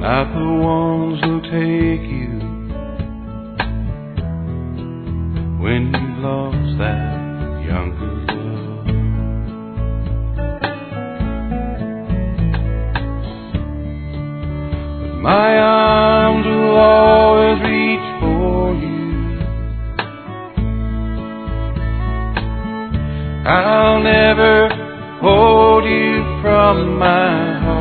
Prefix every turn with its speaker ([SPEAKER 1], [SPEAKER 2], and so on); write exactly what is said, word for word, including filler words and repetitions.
[SPEAKER 1] not the ones who'll take you when you've lost that younger love. But my arms will always reach for you. I'll never hold you from my heart.